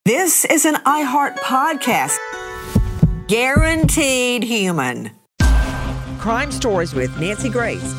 This is an iHeart podcast. Guaranteed human. Crime Stories with Nancy Grace.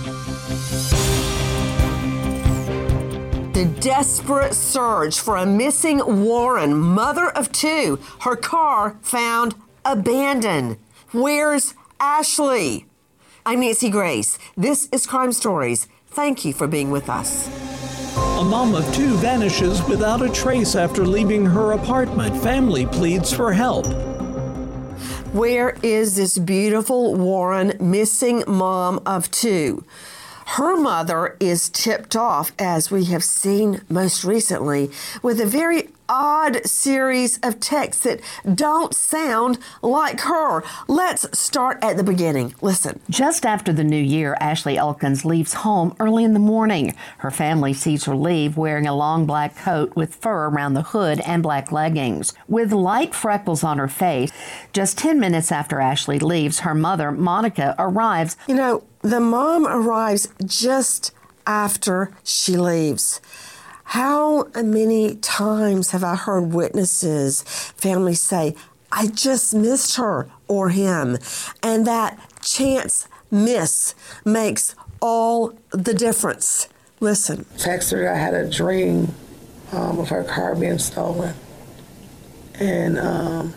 The desperate search for a missing Warren, mother of two. Her car found abandoned. Where's Ashley? I'm Nancy Grace. This is Crime Stories. Thank you for being with us. A mom of two vanishes without a trace after leaving her apartment. Family pleads for help. Where is this beautiful Warren missing mom of two? Her mother is tipped off, as we have seen most recently, with a very odd series of texts that don't sound like her. Let's start at the beginning. Listen. Just after the new year, Ashley Elkins leaves home early in the morning. Her family sees her leave wearing a long black coat with fur around the hood and black leggings. With light freckles on her face, just 10 minutes after Ashley leaves, her mother, Monica, arrives. You know, the mom arrives just after she leaves. How many times have I heard witnesses, families say, I just missed her or him, and that chance miss makes all the difference. Listen. Texted her, I had a dream of her car being stolen. And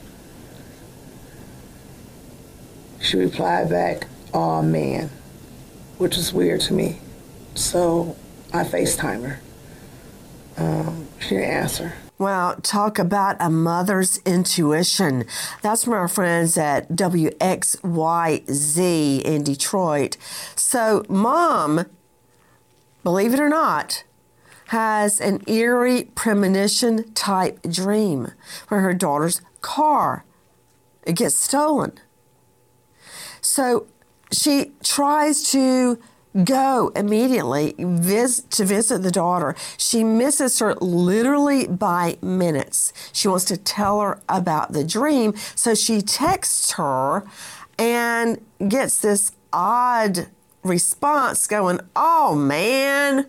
she replied back, "Aw, man," which is weird to me. So I FaceTime her. She didn't answer. Well, talk about a mother's intuition. That's from our friends at WXYZ in Detroit. So mom, believe it or not, has an eerie premonition type dream where her daughter's car gets stolen. So she tries to go immediately to visit the daughter. She misses her literally by minutes. She wants to tell her about the dream, so she texts her and gets this odd response going, "Oh man."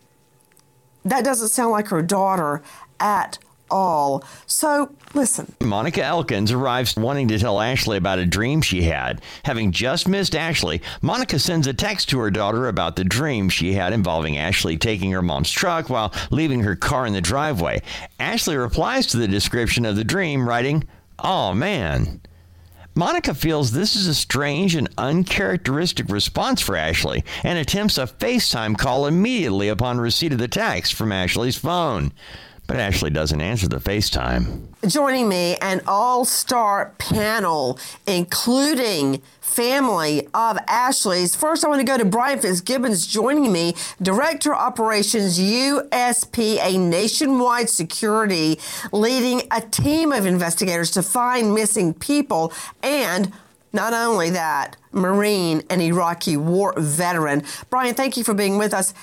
That doesn't sound like her daughter at all. So listen. Monica Elkins arrives wanting to tell Ashley about a dream she had. Having just missed Ashley, Monica sends a text to her daughter about the dream she had involving Ashley taking her mom's truck while leaving her car in the driveway. Ashley replies to the description of the dream, writing, "Oh man." Monica feels this is a strange and uncharacteristic response for Ashley and attempts a FaceTime call immediately upon receipt of the text from Ashley's phone. But Ashley doesn't answer the FaceTime. Joining me, an all-star panel, including family of Ashley's. First, I want to go to Brian Fitzgibbons joining me, Director Operations USP, a nationwide security, leading a team of investigators to find missing people, and not only that, Marine and Iraqi war veteran. Brian, thank you for being with us.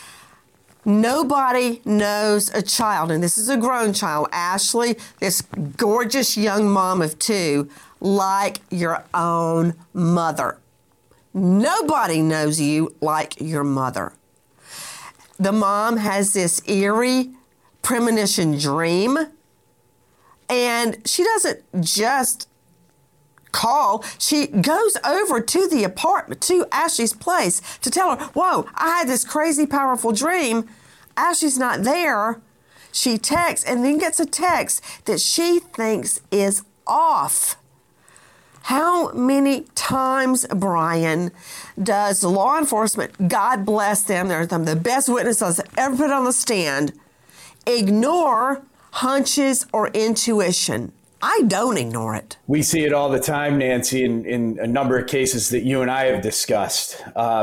Nobody knows a child, and this is a grown child, Ashley, this gorgeous young mom of two, like your own mother. Nobody knows you like your mother. The mom has this eerie premonition dream, and she doesn't just call. She goes over to the apartment, to Ashley's place, to tell her, whoa, I had this crazy powerful dream. Ashley's not there. She texts and then gets a text that she thinks is off. How many times, Brian, does law enforcement, God bless them, they're the best witnesses ever put on the stand, ignore hunches or intuition? I don't ignore it. We see it all the time, Nancy, in a number of cases that you and I have discussed.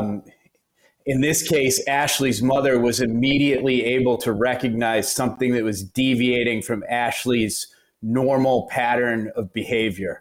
In this case, Ashley's mother was immediately able to recognize something that was deviating from Ashley's normal pattern of behavior.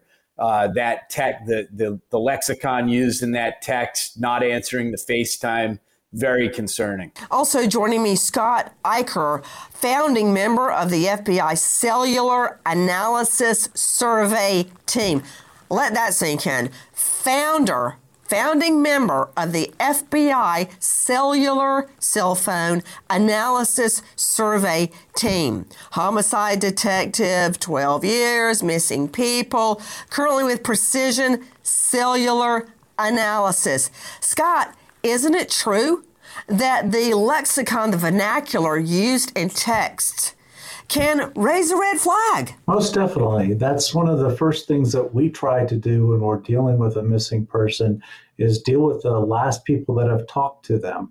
The lexicon used in that text, not answering the FaceTime, very concerning. Also joining me, Scott Eicher, founding member of the FBI Cellular Analysis Survey Team. Let that sink in. Founder founding member of the FBI Cellular Cell Phone Analysis Survey Team. Homicide detective, 12 years, missing people, currently with Precision Cellular Analysis. Scott, isn't it true that the lexicon, the vernacular used in texts, can raise a red flag? Most definitely. That's one of the first things that we try to do when we're dealing with a missing person is deal with the last people that have talked to them.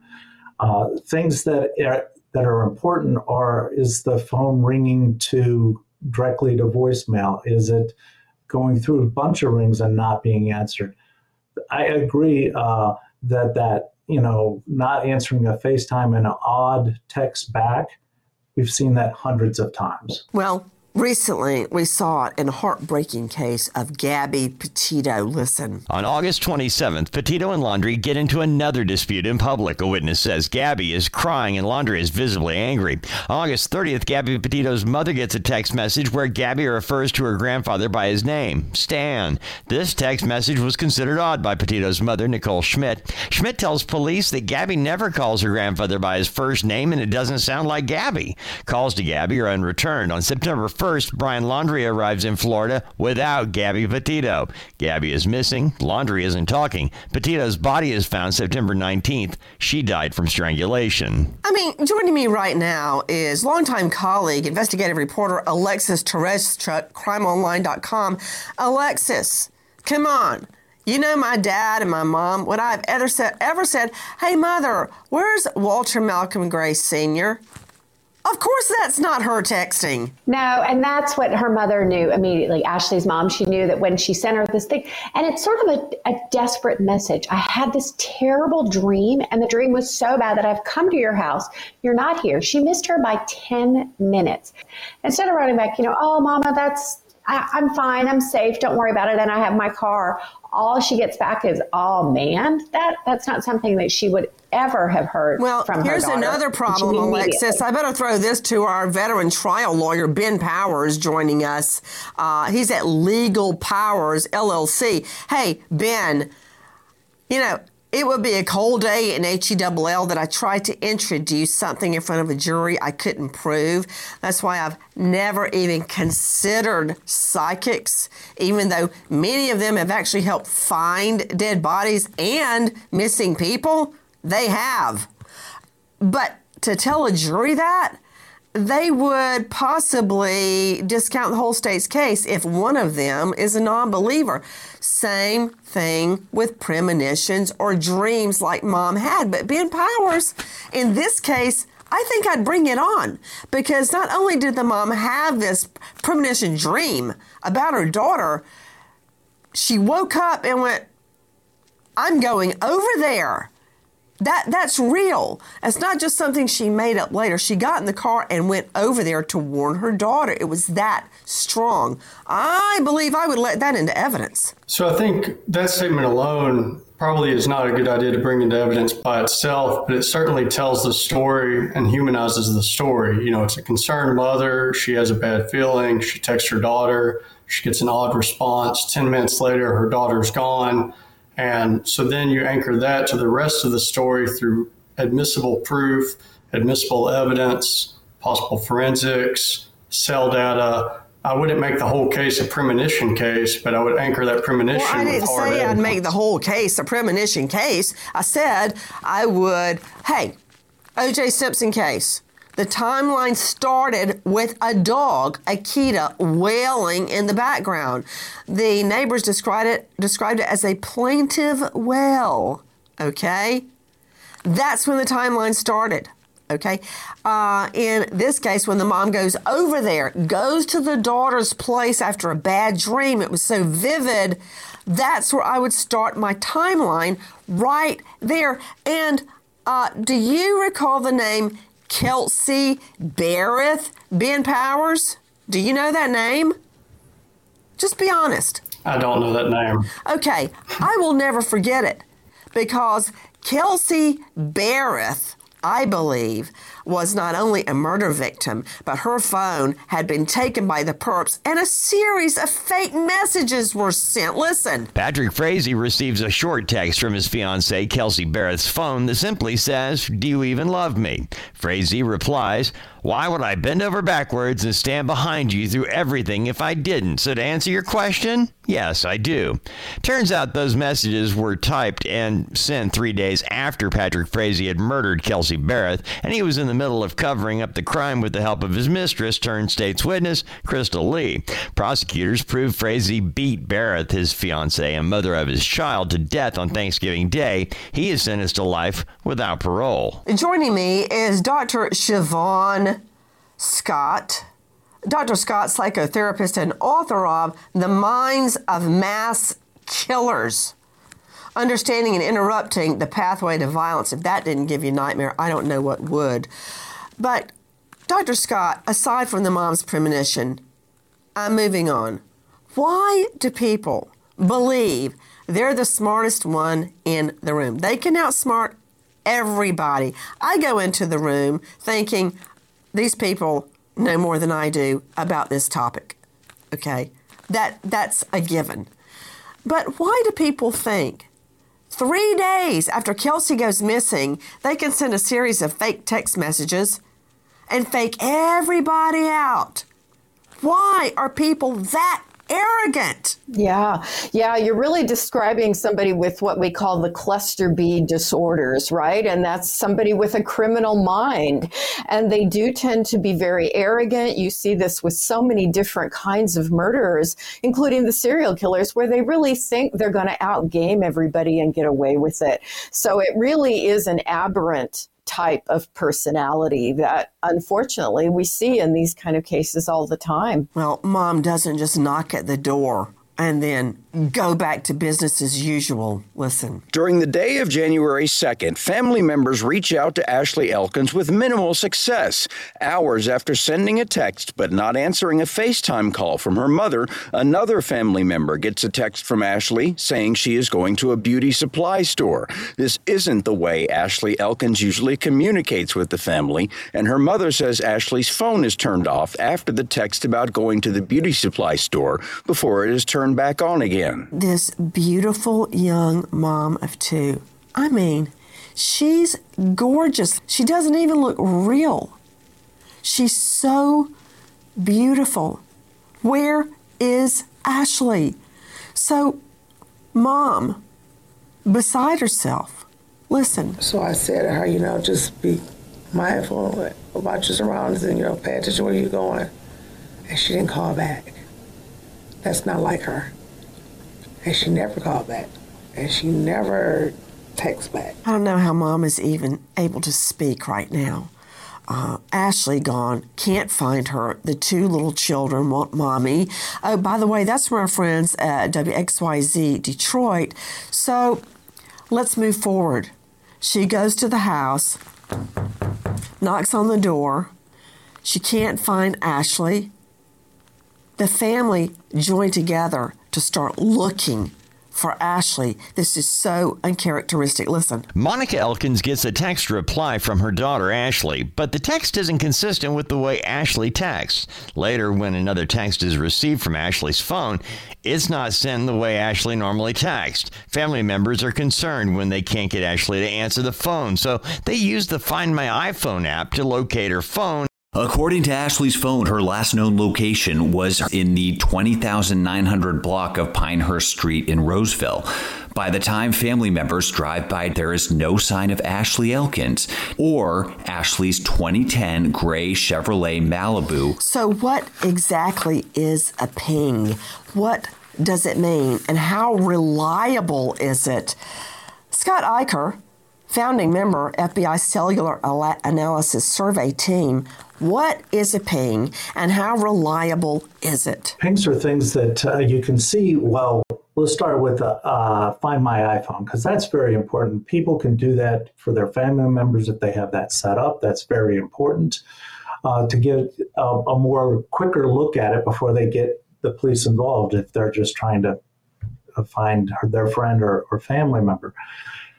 Things that are important is the phone ringing directly to voicemail? Is it going through a bunch of rings and not being answered? I agree that not answering a FaceTime and an odd text back, we've seen that hundreds of times. Well, recently we saw it in a heartbreaking case of Gabby Petito. Listen. On August 27th, Petito and Laundrie get into another dispute in public. A witness says Gabby is crying and Laundrie is visibly angry. On August 30th, Gabby Petito's mother gets a text message where Gabby refers to her grandfather by his name, Stan. This text message was considered odd by Petito's mother, Nicole Schmidt. Schmidt tells police that Gabby never calls her grandfather by his first name and it doesn't sound like Gabby. Calls to Gabby are unreturned. On September 1st, Brian Laundrie arrives in Florida without Gabby Petito. Gabby is missing. Laundrie isn't talking. Petito's body is found September 19th. She died from strangulation. Joining me right now is longtime colleague, investigative reporter Alexis Tereszcuk, crimeonline.com. Alexis, come on. You know my dad and my mom, when I've ever said, hey, mother, where's Walter Malcolm Gray Sr.? Of course that's not her texting. No, and that's what her mother knew immediately. Ashley's mom, she knew that when she sent her this thing, and it's sort of a desperate message. I had this terrible dream, and the dream was so bad that I've come to your house. You're not here. She missed her by 10 minutes. Instead of writing back, oh, Mama, I'm fine. I'm safe. Don't worry about it. And I have my car. All she gets back is, oh, man, that's not something that she would ever have heard from her daughter. Well, here's another problem, Alexis. I better throw this to our veteran trial lawyer, Ben Powers, joining us. He's at Legal Powers, LLC. Hey, Ben, it would be a cold day in HELL that I tried to introduce something in front of a jury I couldn't prove. That's why I've never even considered psychics, even though many of them have actually helped find dead bodies and missing people. They have. But to tell a jury that, they would possibly discount the whole state's case if one of them is a non-believer. Same thing with premonitions or dreams like Mom had. But Ben Powers, in this case, I think I'd bring it on, because not only did the mom have this premonition dream about her daughter, she woke up and went, I'm going over there. That's real. It's not just something she made up later. She got in the car and went over there to warn her daughter. It was that strong. I believe I would let that into evidence. So I think that statement alone probably is not a good idea to bring into evidence by itself, but it certainly tells the story and humanizes the story. It's a concerned mother. She has a bad feeling. She texts her daughter. She gets an odd response. 10 minutes later, her daughter's gone. And so then you anchor that to the rest of the story through admissible proof, admissible evidence, possible forensics, cell data. I wouldn't make the whole case a premonition case, but I would anchor that premonition with hard evidence. Well, I didn't say I'd make the whole case a premonition case. I said I would, O.J. Simpson case. The timeline started with a dog, Akita, wailing in the background. The neighbors described it as a plaintive wail, okay? That's when the timeline started, okay? In this case, when the mom goes over there, goes to the daughter's place after a bad dream, it was so vivid, that's where I would start my timeline right there. And do you recall the name Kelsey Barrett, Ben Powers? Do you know that name? Just be honest. I don't know that name. Okay, I will never forget it, because Kelsey Barrett I believe, was not only a murder victim, but her phone had been taken by the perps and a series of fake messages were sent. Listen. Patrick Frazee receives a short text from his fiancée, Kelsey Barrett's phone that simply says, "Do you even love me?" Frazee replies, "Why would I bend over backwards and stand behind you through everything if I didn't? So to answer your question, yes, I do." Turns out those messages were typed and sent 3 days after Patrick Frazee had murdered Kelsey Barrett, and he was in the middle of covering up the crime with the help of his mistress turned state's witness, Crystal Lee. Prosecutors proved Frazee beat Barrett, his fiancée and mother of his child, to death on Thanksgiving Day. He is sentenced to life without parole. Joining me is Dr. Siobhan Scott. Dr. Scott, psychotherapist and author of The Minds of Mass Killers, Understanding and Interrupting the Pathway to Violence. If that didn't give you a nightmare, I don't know what would. But Dr. Scott, aside from the mom's premonition, I'm moving on. Why do people believe they're the smartest one in the room? They can outsmart everybody. I go into the room thinking these people know more than I do about this topic. Okay? That's a given. But why do people think 3 days after Kelsey goes missing, they can send a series of fake text messages and fake everybody out? Why are people that arrogant? Yeah, you're really describing somebody with what we call the cluster B disorders, right? And that's somebody with a criminal mind. And they do tend to be very arrogant. You see this with so many different kinds of murderers, including the serial killers, where they really think they're going to outgame everybody and get away with it. So it really is an aberrant type of personality that unfortunately we see in these kind of cases all the time. Well, mom doesn't just knock at the door and then go back to business as usual. Listen. During the day of January 2nd, family members reach out to Ashley Elkins with minimal success. Hours after sending a text but not answering a FaceTime call from her mother, another family member gets a text from Ashley saying she is going to a beauty supply store. This isn't the way Ashley Elkins usually communicates with the family, and her mother says Ashley's phone is turned off after the text about going to the beauty supply store before it is turned back on again. This beautiful young mom of two. I mean, she's gorgeous. She doesn't even look real. She's so beautiful. Where is Ashley? So, mom, beside herself, listen. So I said to her, just be mindful about your surroundings and, pay attention where you're going. And she didn't call back. That's not like her. And she never called back. And she never texts back. I don't know how mom is even able to speak right now. Ashley gone, can't find her. The two little children want mommy. Oh, by the way, that's from our friends at WXYZ Detroit. So let's move forward. She goes to the house, knocks on the door. She can't find Ashley. The family joined together to start looking for Ashley. This is so uncharacteristic. Listen. Monica Elkins gets a text reply from her daughter, Ashley, but the text isn't consistent with the way Ashley texts. Later, when another text is received from Ashley's phone, it's not sent the way Ashley normally texts. Family members are concerned when they can't get Ashley to answer the phone, so they use the Find My iPhone app to locate her phone. According to Ashley's phone, her last known location was in the 20,900 block of Pinehurst Street in Roseville. By the time family members drive by, there is no sign of Ashley Elkins or Ashley's 2010 gray Chevrolet Malibu. So what exactly is a ping? What does it mean? And how reliable is it? Scott Eicher, founding member, FBI Cellular Analysis Survey Team. What is a ping and how reliable is it? Pings are things that you can see. Well, let's start with Find My iPhone, because that's very important. People can do that for their family members if they have that set up. That's very important to get a more quicker look at it before they get the police involved if they're just trying to find their friend or family member.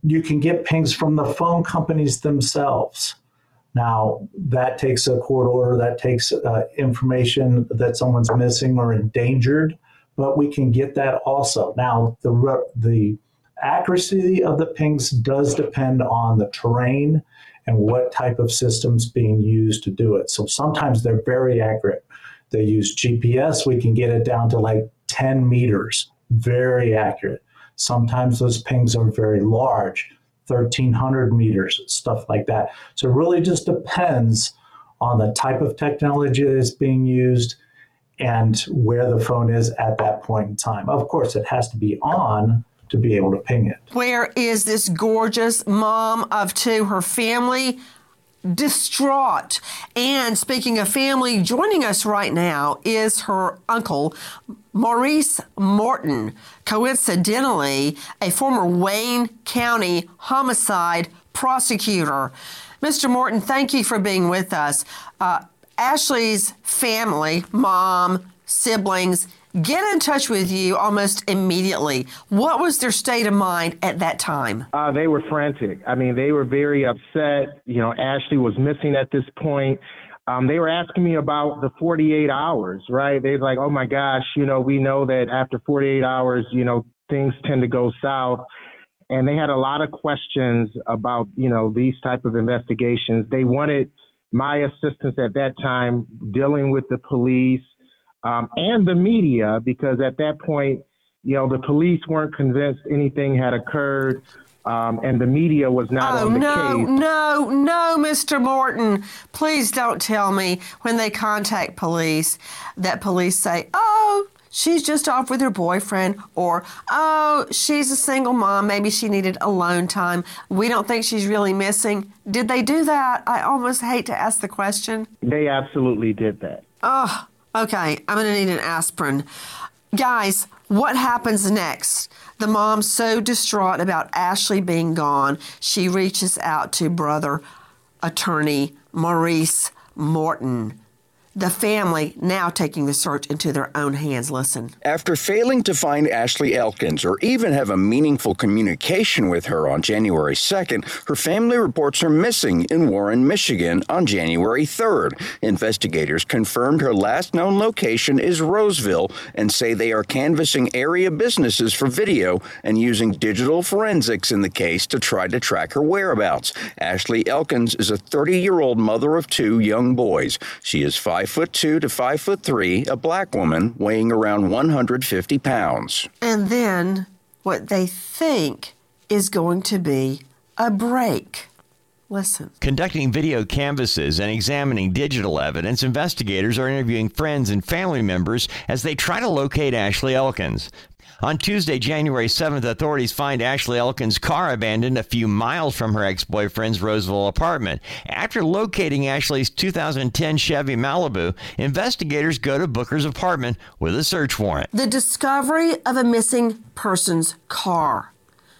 you can get pings from the phone companies themselves. Now, that takes a court order, that takes information that someone's missing or endangered, but we can get that also. Now, the accuracy of the pings does depend on the terrain and what type of system's being used to do it. So sometimes they're very accurate. They use GPS, we can get it down to like 10 meters, very accurate. Sometimes those pings are very large, 1,300 meters, stuff like that. So it really just depends on the type of technology that is being used and where the phone is at that point in time. Of course, it has to be on to be able to ping it. Where is this gorgeous mom of two, her family? Distraught. And speaking of family, joining us right now is her uncle, Maurice Morton, coincidentally a former Wayne County homicide prosecutor. Mr. Morton, thank you for being with us. Ashley's family, mom, siblings, get in touch with you almost immediately. What was their state of mind at that time? They were frantic. I mean, they were very upset. You know, Ashley was missing at this point. They were asking me about the 48 hours, right? They're like, oh my gosh, you know, we know that after 48 hours, you know, things tend to go south. And they had a lot of questions about, you know, these type of investigations. They wanted my assistance at that time dealing with the police, and the media, because at that point, you know, the police weren't convinced anything had occurred, and the media was not on the case. No, Mr. Morton, please don't tell me when they contact police that police say, oh, she's just off with her boyfriend, or, oh, she's a single mom, maybe she needed alone time. We don't think she's really missing. Did they do that? I almost hate to ask the question. They absolutely did that. Oh, okay, I'm going to need an aspirin. Guys, what happens next? The mom's so distraught about Ashley being gone, she reaches out to brother attorney Maurice Morton. The family now taking the search into their own hands. Listen. After failing to find Ashley Elkins or even have a meaningful communication with her on January 2nd, her family reports her missing in Warren, Michigan on January 3rd. Investigators confirmed her last known location is Roseville and say they are canvassing area businesses for video and using digital forensics in the case to try to track her whereabouts. Ashley Elkins is a 30-year-old mother of two young boys. She is 5'2" to 5'3", a black woman weighing around 150 pounds. And then what they think is going to be a break. Listen. Conducting video canvasses and examining digital evidence, investigators are interviewing friends and family members as they try to locate Ashley Elkins. On Tuesday, January 7th, authorities find Ashley Elkins' car abandoned a few miles from her ex-boyfriend's Roseville apartment. After locating Ashley's 2010 Chevy Malibu, investigators go to Booker's apartment with a search warrant. The discovery of a missing person's car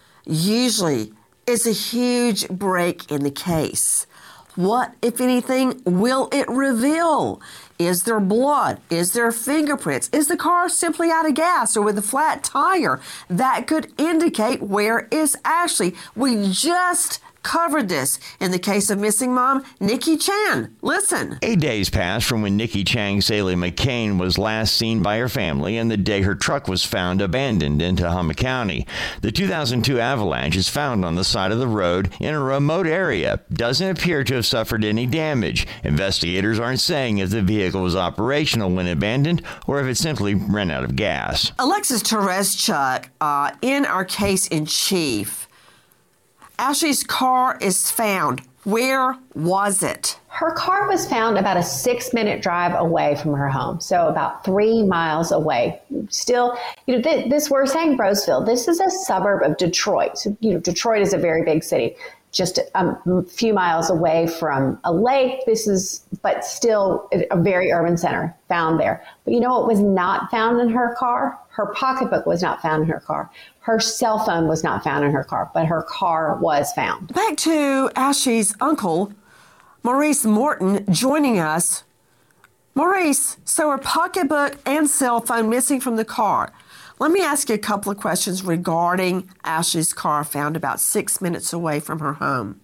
usually is a huge break in the case. What, if anything, will it reveal? Is there blood? Is there fingerprints? Is the car simply out of gas or with a flat tire? That could indicate where is Ashley. We just covered this in the case of missing mom Nikki Chan. Listen. 8 days passed from when Nikki Chang Saley McCain was last seen by her family and the day her truck was found abandoned in Tahoma County. The 2002 Avalanche is found on the side of the road in a remote area. Doesn't appear to have suffered any damage. Investigators aren't saying if the vehicle was operational when abandoned or if it simply ran out of gas. Alexis Tereszcuk, in our case in chief, Ashley's car is found. Where was it? Her car was found about a 6-minute drive away from her home, so about 3 miles away. Still, this we're saying Roseville. This is a suburb of Detroit. So, Detroit is a very big city, just a few miles away from a lake. But still a very urban center found there. But you know what was not found in her car? Her pocketbook was not found in her car. Her cell phone was not found in her car, but her car was found. Back to Ashley's uncle, Maurice Morton, joining us. Maurice, so her pocketbook and cell phone missing from the car. Let me ask you a couple of questions regarding Ashley's car found about 6 minutes away from her home.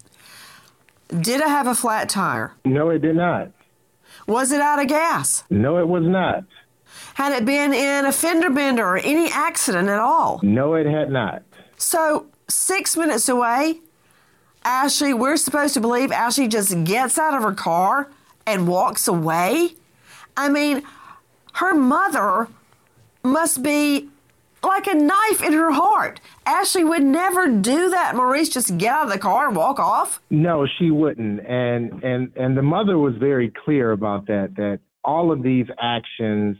Did it have a flat tire? No, it did not. Was it out of gas? No, it was not. Had it been in a fender bender or any accident at all? No, it had not. So 6 minutes away, Ashley, we're supposed to believe Ashley just gets out of her car and walks away? I mean, her mother must be like a knife in her heart. Ashley would never do that. Maurice, just get out of the car and walk off? No, she wouldn't. And the mother was very clear about that all of these actions,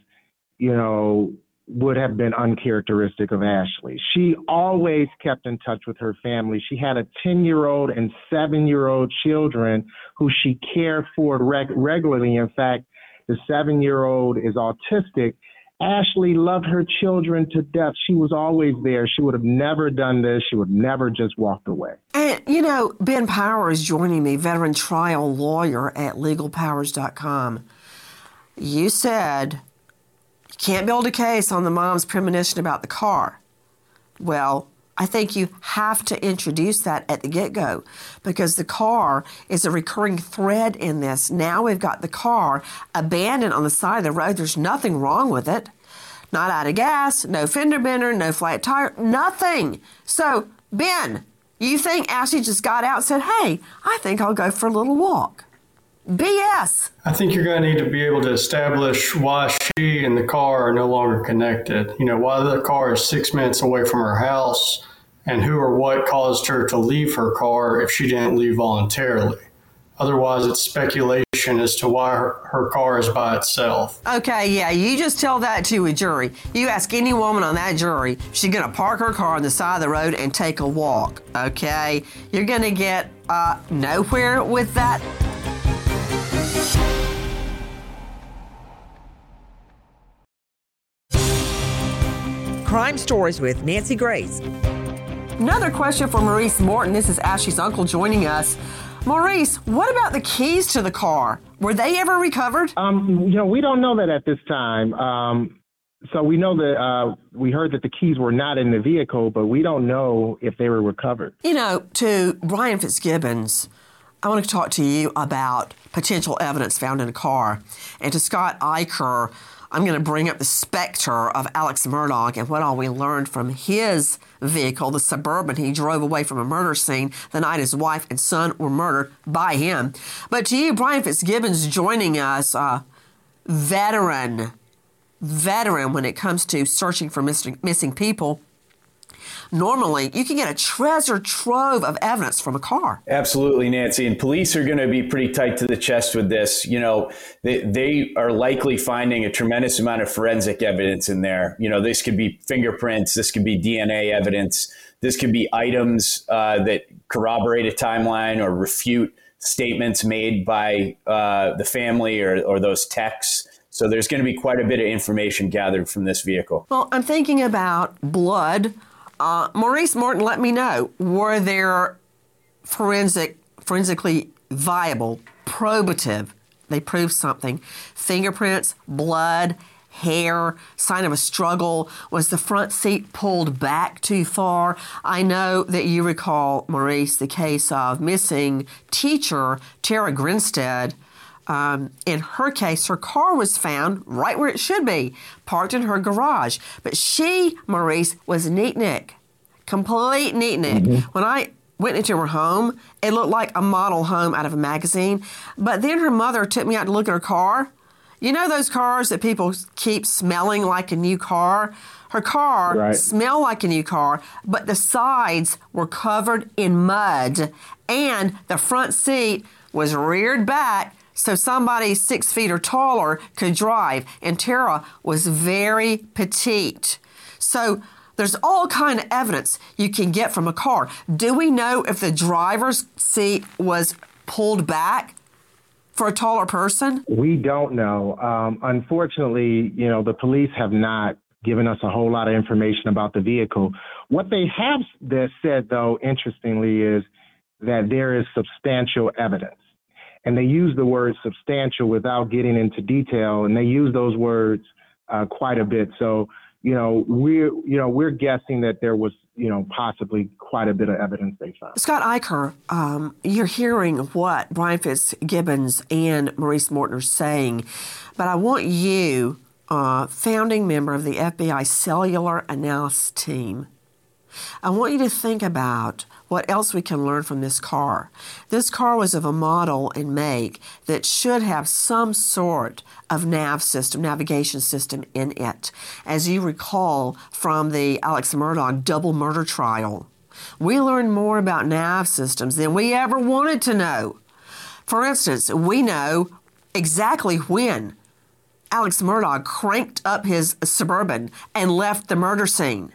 would have been uncharacteristic of Ashley. She always kept in touch with her family. She had a 10-year-old and 7-year-old children who she cared for regularly. In fact, the 7-year-old is autistic. Ashley loved her children to death. She was always there. She would have never done this. She would never just walked away. And, Ben Power is joining me, veteran trial lawyer at legalpowers.com. You said you can't build a case on the mom's premonition about the car. Well, I think you have to introduce that at the get-go because the car is a recurring thread in this. Now we've got the car abandoned on the side of the road. There's nothing wrong with it. Not out of gas, no fender bender, no flat tire, nothing. So, Ben, you think Ashley just got out and said, hey, I think I'll go for a little walk? BS. I think you're going to need to be able to establish why she and the car are no longer connected. Why the car is 6 minutes away from her house and who or what caused her to leave her car if she didn't leave voluntarily. Otherwise, it's speculation as to why her car is by itself. Okay, yeah, you just tell that to a jury. You ask any woman on that jury, she's going to park her car on the side of the road and take a walk, okay? You're going to get nowhere with that. Crime Stories with Nancy Grace. Another question for Maurice Morton. This is Ashley's uncle joining us. Maurice, what about the keys to the car? Were they ever recovered? We don't know that at this time. So we know that we heard that the keys were not in the vehicle, but we don't know if they were recovered. To Brian Fitzgibbons, I want to talk to you about potential evidence found in a car. And to Scott Eicher, I'm going to bring up the specter of Alex Murdaugh and what all we learned from his vehicle, the Suburban. He drove away from a murder scene the night his wife and son were murdered by him. But to you, Brian Fitzgibbons, joining us, veteran when it comes to searching for missing people. Normally, you can get a treasure trove of evidence from a car. Absolutely, Nancy. And police are going to be pretty tight to the chest with this. They are likely finding a tremendous amount of forensic evidence in there. This could be fingerprints. This could be DNA evidence. This could be items that corroborate a timeline or refute statements made by the family or those texts. So there's going to be quite a bit of information gathered from this vehicle. Well, I'm thinking about blood. Maurice Morton, let me know, were there forensically viable, probative, they proved something, fingerprints, blood, hair, sign of a struggle? Was the front seat pulled back too far? I know that you recall, Maurice, the case of missing teacher Tara Grinstead. In her case, her car was found right where it should be, parked in her garage. But she, Maurice, was neatnik, complete neatnik. Mm-hmm. When I went into her home, it looked like a model home out of a magazine. But then her mother took me out to look at her car. You know those cars that people keep smelling like a new car? Her car smelled like a new car, but the sides were covered in mud, and the front seat was reared back so somebody 6 feet or taller could drive. And Tara was very petite. So there's all kind of evidence you can get from a car. Do we know if the driver's seat was pulled back for a taller person? We don't know. Unfortunately, the police have not given us a whole lot of information about the vehicle. What they have said, though, interestingly, is that there is substantial evidence. And they use the word substantial without getting into detail, and they use those words quite a bit. So, we're guessing that there was, possibly quite a bit of evidence they found. Scott Eicher, you're hearing what Brian Fitzgibbons and Maurice Morton are saying, but I want you, founding member of the FBI Cellular Analysis Team, I want you to think about what else we can learn from this car. This car was of a model and make that should have some sort of navigation system in it. As you recall from the Alex Murdaugh double murder trial, we learned more about nav systems than we ever wanted to know. For instance, we know exactly when Alex Murdaugh cranked up his Suburban and left the murder scene.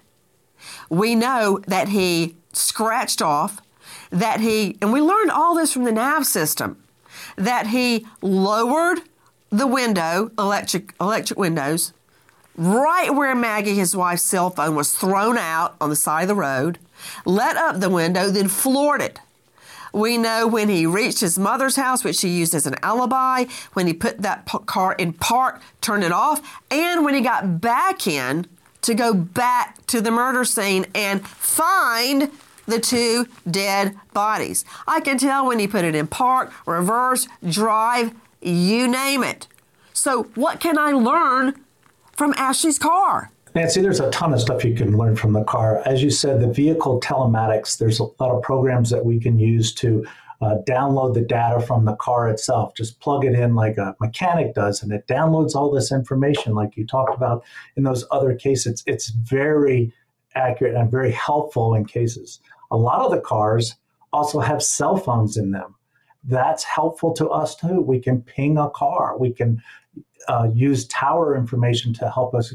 We know that he scratched off, and we learned all this from the nav system, that he lowered the window, electric windows, right where Maggie, his wife's cell phone, was thrown out on the side of the road, let up the window, then floored it. We know when he reached his mother's house, which he used as an alibi, when he put that car in park, turned it off, and when he got back in to go back to the murder scene and find the two dead bodies. I can tell when he put it in park, reverse, drive, you name it. So what can I learn from Ashley's car? Nancy, there's a ton of stuff you can learn from the car. As you said, the vehicle telematics, there's a lot of programs that we can use to download the data from the car itself. Just plug it in like a mechanic does, and it downloads all this information like you talked about in those other cases. It's very accurate and very helpful in cases. A lot of the cars also have cell phones in them. That's helpful to us too. We can ping a car. We can use tower information to help us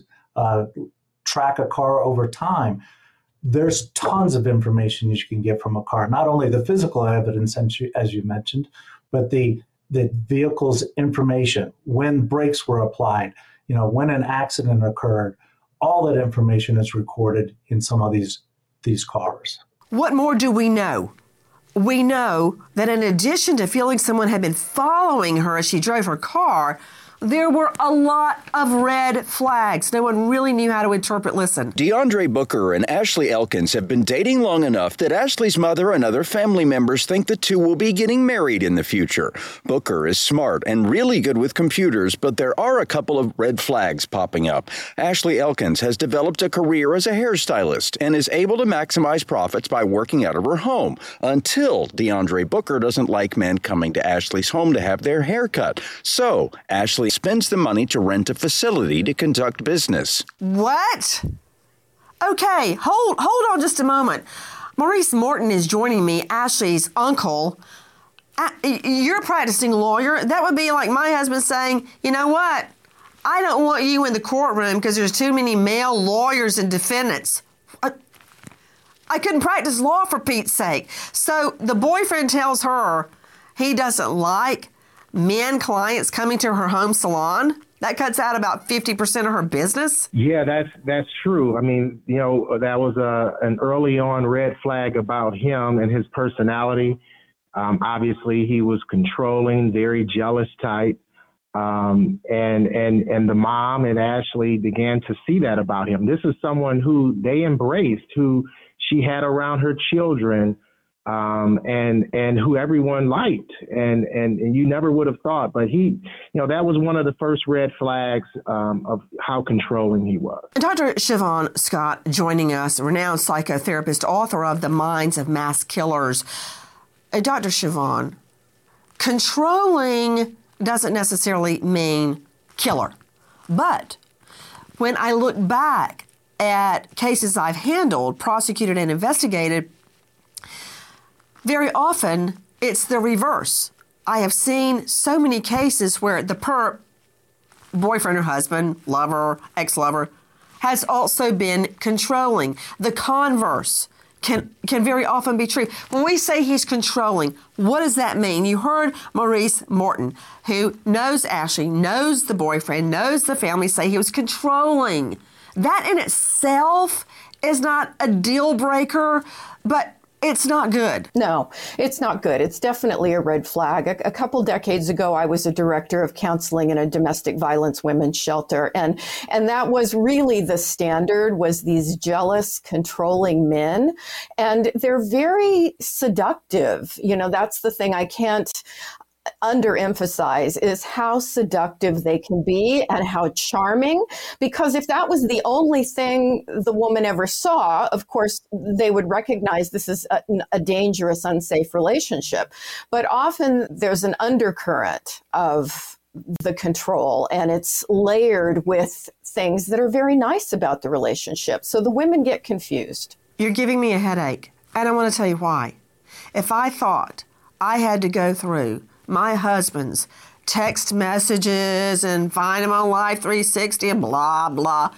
track a car over time. There's tons of information you can get from a car, not only the physical evidence, as you mentioned, but the vehicle's information, when brakes were applied, when an accident occurred. All that information is recorded in some of these cars. What more do we know? We know that in addition to feeling someone had been following her as she drove her car, there were a lot of red flags. No one really knew how to interpret. Listen. DeAndre Booker and Ashley Elkins have been dating long enough that Ashley's mother and other family members think the two will be getting married in the future. Booker is smart and really good with computers, but there are a couple of red flags popping up. Ashley Elkins has developed a career as a hairstylist and is able to maximize profits by working out of her home until DeAndre Booker doesn't like men coming to Ashley's home to have their hair cut. So Ashley spends the money to rent a facility to conduct business. What? Okay, hold on just a moment. Maurice Morton is joining me, Ashley's uncle. You're a practicing lawyer. That would be like my husband saying, you know what? I don't want you in the courtroom because there's too many male lawyers and defendants. I couldn't practice law for Pete's sake. So the boyfriend tells her he doesn't like men clients coming to her home salon. That cuts out about 50% of her business. Yeah, that's true. I mean, that was an early on red flag about him and his personality. Obviously, he was controlling, very jealous type. And the mom and Ashley began to see that about him. This is someone who they embraced, who she had around her children, and who everyone liked, and you never would have thought, but he, that was one of the first red flags of how controlling he was. Dr. Siobhan Scott joining us, renowned psychotherapist, author of The Minds of Mass Killers. Dr. Siobhan, controlling doesn't necessarily mean killer, but when I look back at cases I've handled, prosecuted, and investigated, very often, it's the reverse. I have seen so many cases where the perp, boyfriend or husband, lover, ex-lover, has also been controlling. The converse can very often be true. When we say he's controlling, what does that mean? You heard Maurice Morton, who knows Ashley, knows the boyfriend, knows the family, say he was controlling. That in itself is not a deal breaker, but It's not good. No, it's not good. It's definitely a red flag. A couple decades ago, I was a director of counseling in a domestic violence women's shelter. And that was really the standard, was these jealous, controlling men. And they're very seductive. You know, that's the thing I can't underemphasize, is how seductive they can be and how charming. Because if that was the only thing the woman ever saw, of course, they would recognize this is a dangerous, unsafe relationship. But often there's an undercurrent of the control, and it's layered with things that are very nice about the relationship. So the women get confused. You're giving me a headache, and I want to tell you why. If I thought I had to go through my husband's text messages and find him on Live 360 and blah, blah,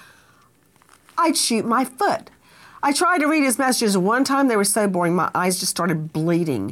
I'd shoot my foot. I tried to read his messages one time. They were so boring. My eyes just started bleeding.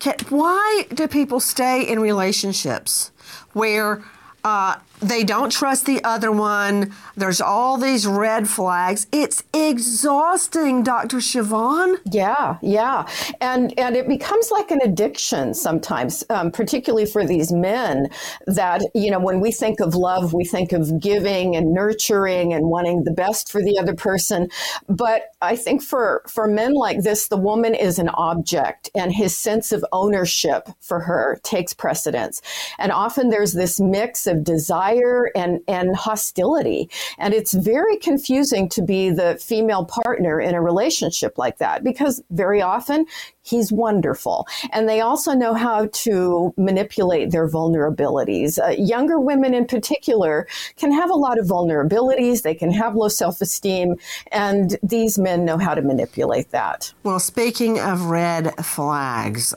Why do people stay in relationships where they don't trust the other one? There's all these red flags. It's exhausting, Dr. Siobhan. Yeah. And it becomes like an addiction sometimes, particularly for these men that, you know, when we think of love, we think of giving and nurturing and wanting the best for the other person. But I think for men like this, the woman is an object, and his sense of ownership for her takes precedence. And often there's this mix of desire and hostility. And it's very confusing to be the female partner in a relationship like that, because very often he's wonderful. And they also know how to manipulate their vulnerabilities. Younger women in particular can have a lot of vulnerabilities. They can have low self-esteem, and these men know how to manipulate that. Well, speaking of red flags,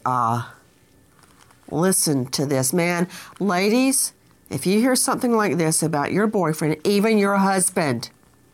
listen to this, man. Ladies, if you hear something like this about your boyfriend, even your husband,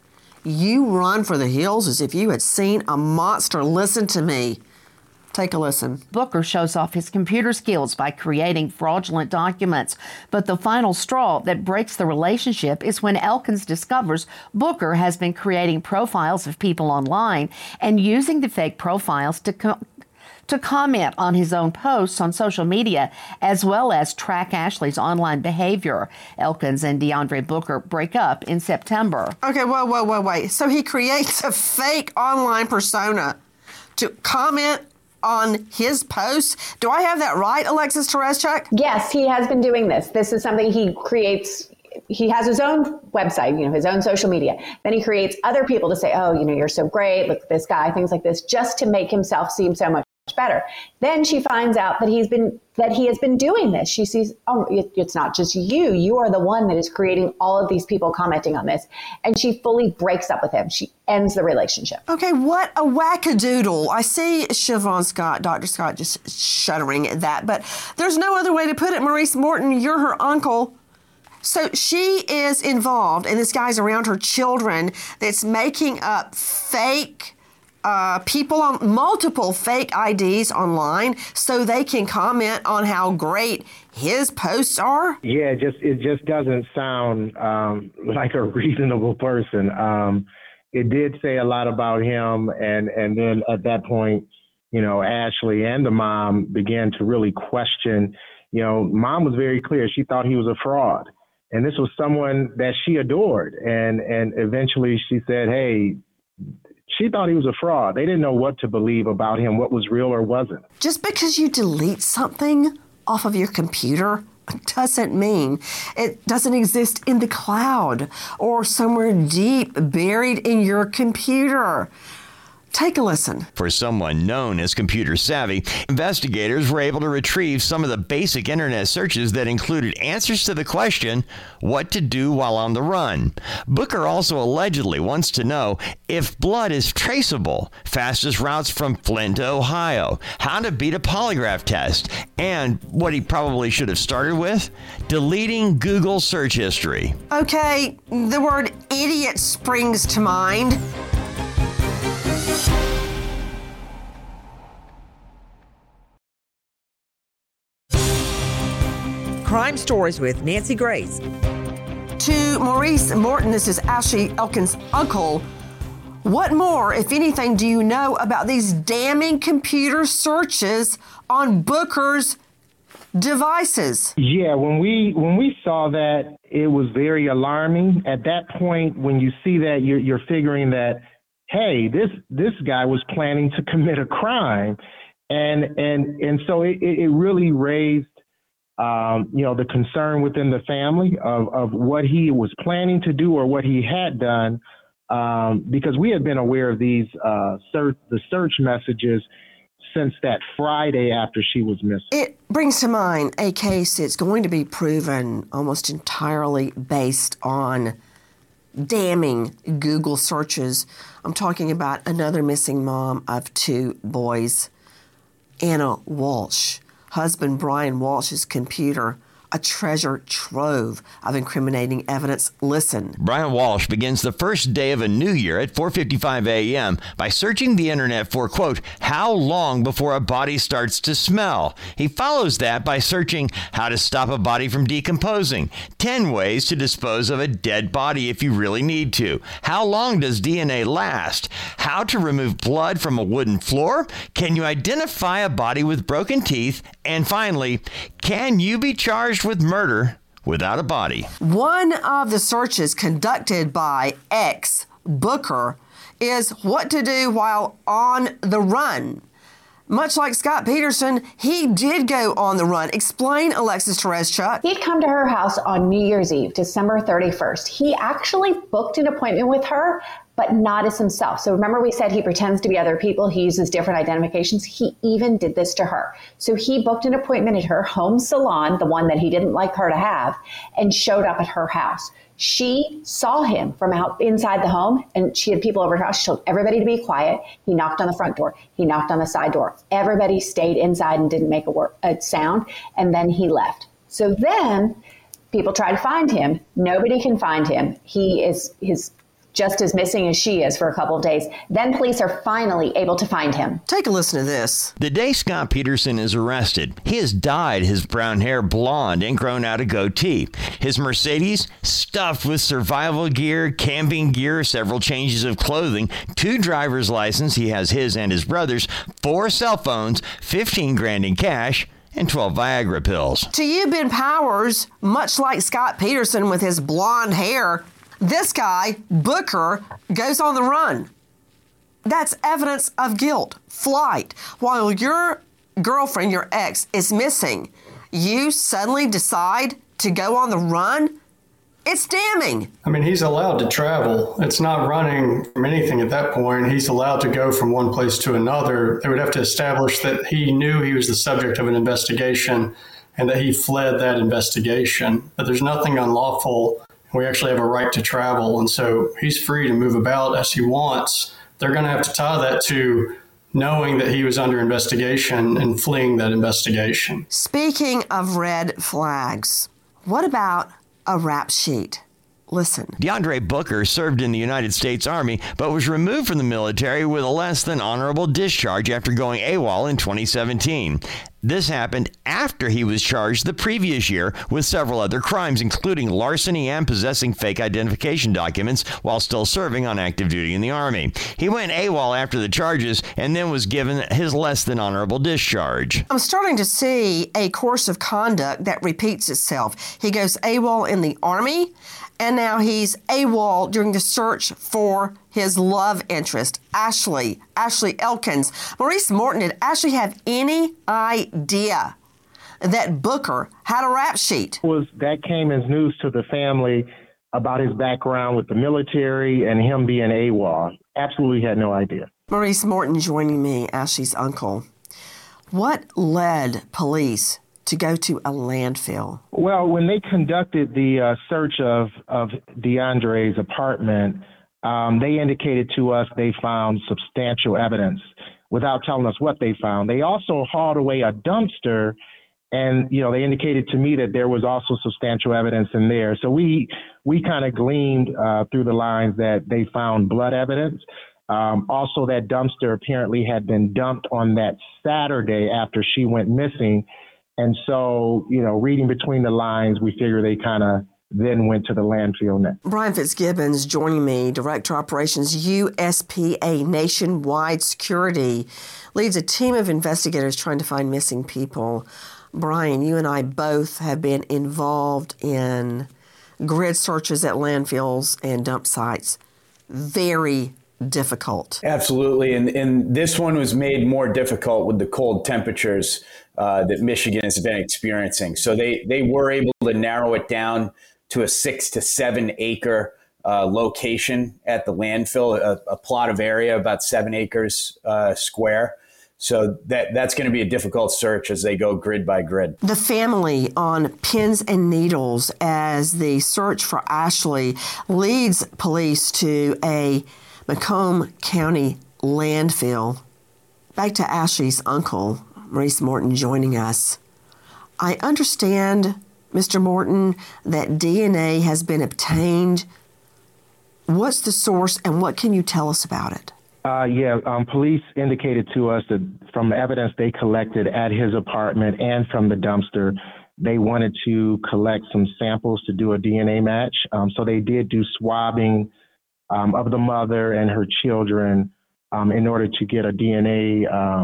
you run for the hills as if you had seen a monster. Listen to me. Take a listen. Booker shows off his computer skills by creating fraudulent documents. But the final straw that breaks the relationship is when Elkins discovers Booker has been creating profiles of people online and using the fake profiles to comment on his own posts on social media, as well as track Ashley's online behavior. Elkins and DeAndre Booker break up in September. Okay, wait. So he creates a fake online persona to comment on his posts. Do I have that right, Alexis Tereszcuk? Yes, he has been doing this. This is something he creates. He has his own website, you know, his own social media. Then he creates other people to say, oh, you know, you're so great, look at this guy, things like this, just to make himself seem so much better. Then she finds out that he has been doing this. She sees, oh, it's not just you. You are the one that is creating all of these people commenting on this. And she fully breaks up with him. She ends the relationship. Okay, what a wackadoodle. I see Siobhan Scott, Dr. Scott, just shuddering at that. But there's no other way to put it. Maurice Morton, you're her uncle. So she is involved, and this guy's around her children that's making up fake people on multiple fake IDs online so they can comment on how great his posts are? Yeah, it just doesn't sound like a reasonable person. It did say a lot about him, and then at that point, you know, Ashley and the mom began to really question. You know, mom was very clear. She thought he was a fraud. And this was someone that she adored. And eventually she said, hey, she thought he was a fraud. They didn't know what to believe about him, what was real or wasn't. Just because you delete something off of your computer doesn't mean it doesn't exist in the cloud or somewhere deep buried in your computer. Take a listen. For someone known as computer savvy, investigators were able to retrieve some of the basic internet searches that included answers to the question, what to do while on the run. Booker also allegedly wants to know if blood is traceable, fastest routes from Flint to Ohio, how to beat a polygraph test, and what he probably should have started with, deleting Google search history. Okay, the word idiot springs to mind. Crime Stories with Nancy Grace. To Maurice Morton, this is Ashley Elkins' uncle. What more, if anything, do you know about these damning computer searches on Booker's devices? Yeah, when we saw that, it was very alarming. At that point, when you see that, you're figuring that, hey, this guy was planning to commit a crime, and so it really raised the concern within the family of what he was planning to do or what he had done, because we had been aware of these the search messages since that Friday after she was missing. It brings to mind a case that's going to be proven almost entirely based on damning Google searches. I'm talking about another missing mom of 2 boys, Anna Walsh. Husband Brian Walsh's computer, a treasure trove of incriminating evidence. Listen. Brian Walsh begins the first day of a new year at 4:55 a.m. by searching the internet for, quote, how long before a body starts to smell. He follows that by searching how to stop a body from decomposing, 10 ways to dispose of a dead body if you really need to, how long does DNA last, how to remove blood from a wooden floor, can you identify a body with broken teeth, and finally, can you be charged with murder without a body? One of the searches conducted by ex-Booker is what to do while on the run. Much like Scott Peterson, he did go on the run. Explain, Alexis Tereszcuk. He'd come to her house on New Year's Eve, December 31st. He actually booked an appointment with her, but not as himself. So remember we said he pretends to be other people. He uses different identifications. He even did this to her. So he booked an appointment at her home salon, the one that he didn't like her to have, and showed up at her house. She saw him from out inside the home, and she had people over her house. She told everybody to be quiet. He knocked on the front door. He knocked on the side door. Everybody stayed inside and didn't make a sound, and then he left. So then people try to find him. Nobody can find him. He is just as missing as she is for a couple of days. Then police are finally able to find him. Take a listen to this. The day Scott Peterson is arrested, he has dyed his brown hair blonde and grown out a goatee. His Mercedes stuffed with survival gear, camping gear, several changes of clothing, 2 driver's licenses, he has his and his brother's, 4 cell phones, 15 grand in cash, and 12 Viagra pills. To you, Ben Powers, much like Scott Peterson with his blonde hair, this guy, Booker, goes on the run. That's evidence of guilt, flight. While your girlfriend, your ex, is missing, you suddenly decide to go on the run? It's damning. I mean, he's allowed to travel. It's not running from anything at that point. He's allowed to go from one place to another. They would have to establish that he knew he was the subject of an investigation and that he fled that investigation. But there's nothing unlawful. We actually have a right to travel, and so he's free to move about as he wants. They're going to have to tie that to knowing that he was under investigation and fleeing that investigation. Speaking of red flags, what about a rap sheet? Listen. DeAndre Booker served in the United States Army, but was removed from the military with a less than honorable discharge after going AWOL in 2017. This happened after he was charged the previous year with several other crimes, including larceny and possessing fake identification documents while still serving on active duty in the Army. He went AWOL after the charges and then was given his less than honorable discharge. I'm starting to see a course of conduct that repeats itself. He goes AWOL in the Army, and now he's AWOL during the search for his love interest, Ashley Elkins. Maurice Morton, did Ashley have any idea that Booker had a rap sheet? That came as news to the family about his background with the military and him being AWOL. Absolutely had no idea. Maurice Morton joining me, Ashley's uncle. What led police to go to a landfill? Well, when they conducted the search of DeAndre's apartment, they indicated to us they found substantial evidence without telling us what they found. They also hauled away a dumpster, and they indicated to me that there was also substantial evidence in there. So we kind of gleaned through the lines that they found blood evidence. Also, that dumpster apparently had been dumped on that Saturday after she went missing. And so, reading between the lines, we figure they kind of then went to the landfill next. Brian Fitzgibbons joining me, Director Operations USPA Nationwide Security, leads a team of investigators trying to find missing people. Brian, you and I both have been involved in grid searches at landfills and dump sites. Very difficult. Absolutely. And this one was made more difficult with the cold temperatures that Michigan has been experiencing. So they were able to narrow it down to a 6 to 7 acre location at the landfill, a plot of area about 7 acres square. So that's going to be a difficult search as they go grid by grid. The family on pins and needles as the search for Ashley leads police to a Macomb County landfill. Back to Ashley's uncle, Maurice Morton, joining us. I understand, Mr. Morton, that DNA has been obtained. What's the source and what can you tell us about it? Police indicated to us that from evidence they collected at his apartment and from the dumpster, they wanted to collect some samples to do a DNA match. So they did do swabbing of the mother and her children in order to get a DNA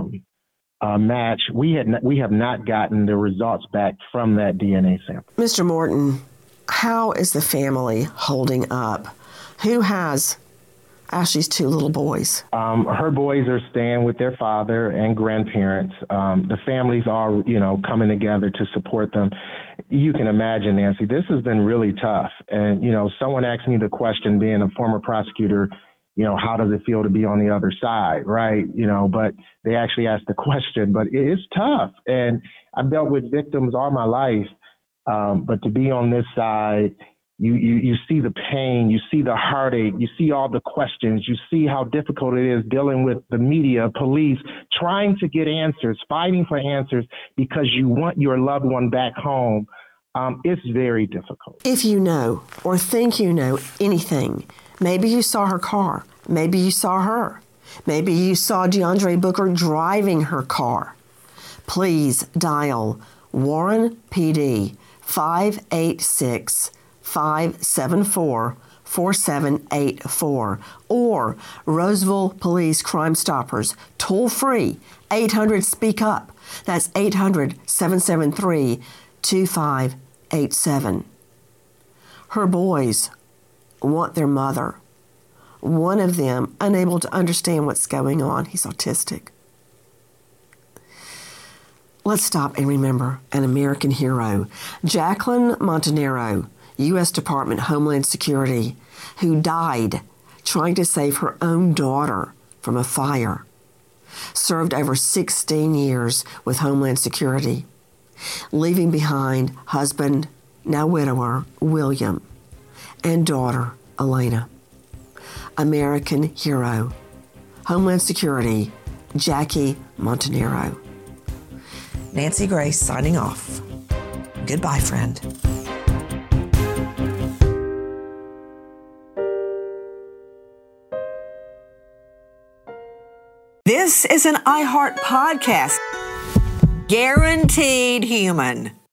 match. We have not gotten the results back from that DNA sample. Mr. Morton, how is the family holding up? Who has Ashley's 2 little boys? Her boys are staying with their father and grandparents. The families are, coming together to support them. You can imagine, Nancy, this has been really tough. And, someone asked me the question, being a former prosecutor, how does it feel to be on the other side, right? But they actually asked the question, but it is tough. And I've dealt with victims all my life, but to be on this side, you see the pain, you see the heartache, you see all the questions, you see how difficult it is dealing with the media, police, trying to get answers, fighting for answers because you want your loved one back home. It's very difficult. If you know or think you know anything, maybe you saw her car, maybe you saw her, maybe you saw DeAndre Booker driving her car, please dial Warren PD 586-574-4784 or Roseville Police Crime Stoppers, toll free, 800-SPEAK-UP. That's 800-773-2587. Her boys want their mother. One of them unable to understand what's going on. He's autistic. Let's stop and remember an American hero, Jacqueline Montanaro, U.S. Department of Homeland Security, who died trying to save her own daughter from a fire. Served over 16 years with Homeland Security, leaving behind husband, now widower, William, and daughter, Elena. American hero, Homeland Security, Jackie Montanaro. Nancy Grace signing off. Goodbye, friend. This is an iHeart podcast. Guaranteed human.